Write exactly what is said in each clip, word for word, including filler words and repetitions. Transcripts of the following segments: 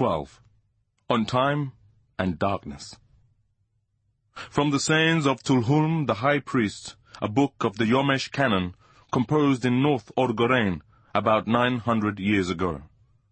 twelve. On Time and Darkness. From the sayings of Tulhulm the high priest, a book of the Yomesh canon, composed in North Orgorein about nine hundred years ago.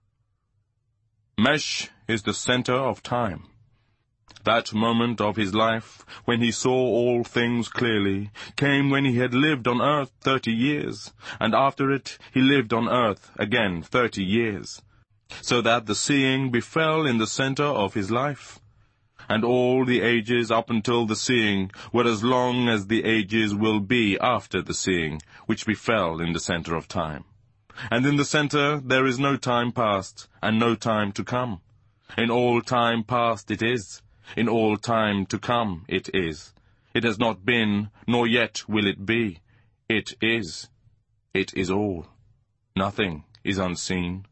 Mesh is the center of time. That moment of his life, when he saw all things clearly, came when he had lived on earth thirty years, and after it he lived on earth again thirty years, so that the seeing befell in the center of his life. And all the ages up until the seeing were as long as the ages will be after the seeing, which befell in the center of time. And in the center there is no time past, and no time to come. In all time past it is. In all time to come it is. It has not been, nor yet will it be. It is. It is all. Nothing is unseen.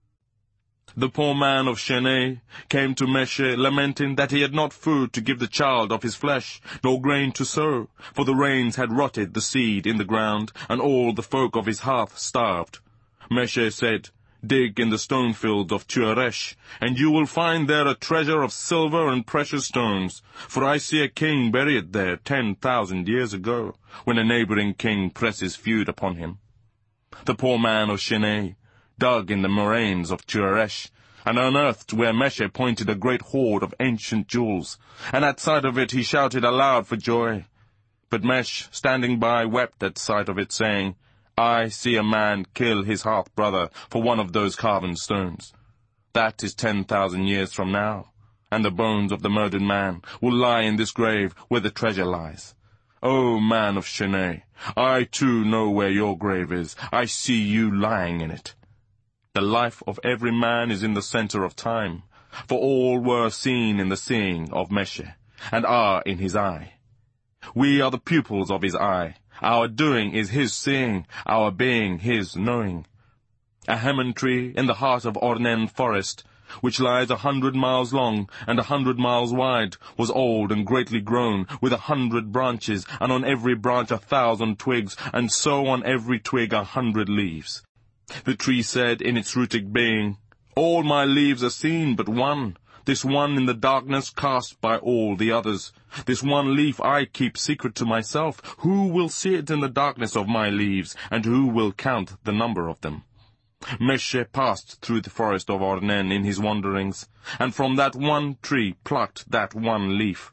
The poor man of Sheneh came to Meshe, lamenting that he had not food to give the child of his flesh, nor grain to sow, for the rains had rotted the seed in the ground, and all the folk of his hearth starved. Meshe said, "Dig in the stone field of Tuaresh, and you will find there a treasure of silver and precious stones, for I see a king buried there ten thousand years ago, when a neighboring king presses feud upon him." The poor man of Sheneh dug in the moraines of Tuaresh, and unearthed where Meshe pointed a great hoard of ancient jewels, and at sight of it he shouted aloud for joy. But Mesh, standing by, wept at sight of it, saying, "I see a man kill his half-brother for one of those carven stones. That is ten thousand years from now, and the bones of the murdered man will lie in this grave where the treasure lies. O man of Sheneh, I too know where your grave is. I see you lying in it." The life of every man is in the center of time, for all were seen in the seeing of Meshe, and are in his eye. We are the pupils of his eye. Our doing is his seeing, our being his knowing. A hemon tree in the heart of Ornen forest, which lies a hundred miles long and a hundred miles wide, was old and greatly grown, with a hundred branches, and on every branch a thousand twigs, and so on every twig a hundred leaves. The tree said in its rooted being, "All my leaves are seen but one, this one in the darkness cast by all the others. This one leaf I keep secret to myself. Who will see it in the darkness of my leaves, and who will count the number of them?" Meshe passed through the forest of Ornen in his wanderings, and from that one tree plucked that one leaf.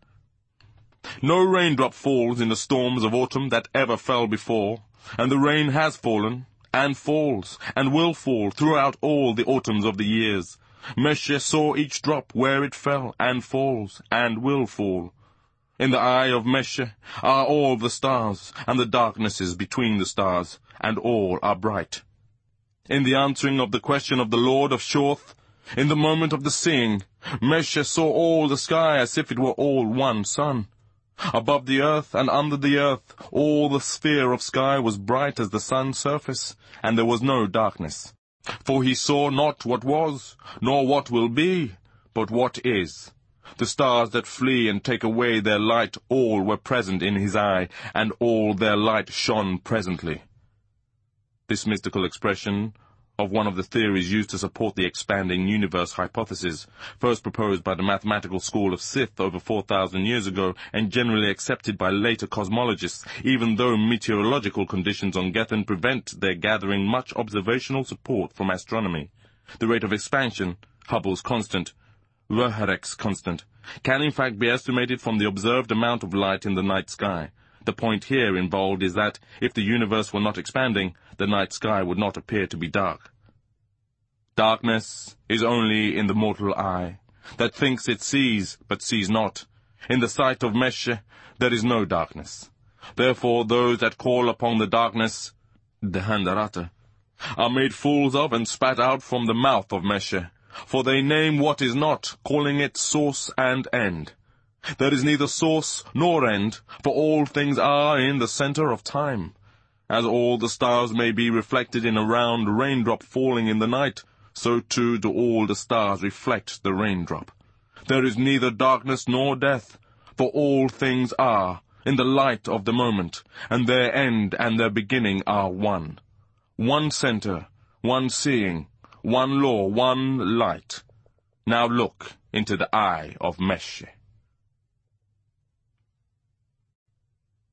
No raindrop falls in the storms of autumn that ever fell before, and the rain has fallen, and falls, and will fall throughout all the autumns of the years. Meshe saw each drop where it fell, and falls, and will fall. In the eye of Meshe are all the stars, and the darknesses between the stars, and all are bright. In the answering of the question of the Lord of Shorth, in the moment of the seeing, Meshe saw all the sky as if it were all one sun. Above the earth and under the earth, all the sphere of sky was bright as the sun's surface, and there was no darkness. For he saw not what was, nor what will be, but what is. The stars that flee and take away their light, all were present in his eye, and all their light shone presently. This mystical expression of one of the theories used to support the expanding universe hypothesis, first proposed by the mathematical school of Sith over four thousand years ago, and generally accepted by later cosmologists, even though meteorological conditions on Gethen prevent their gathering much observational support from astronomy. The rate of expansion, Hubble's constant, Roherek's constant, can in fact be estimated from the observed amount of light in the night sky. The point here involved is that, if the universe were not expanding, the night sky would not appear to be dark. Darkness is only in the mortal eye, that thinks it sees, but sees not. In the sight of Meshe there is no darkness. Therefore those that call upon the darkness, the Handarata, are made fools of and spat out from the mouth of Meshe, for they name what is not, calling it source and end. There is neither source nor end, for all things are in the center of time. As all the stars may be reflected in a round raindrop falling in the night, so too do all the stars reflect the raindrop. There is neither darkness nor death, for all things are in the light of the moment, and their end and their beginning are one. One center, one seeing, one law, one light. Now look into the eye of Meshe.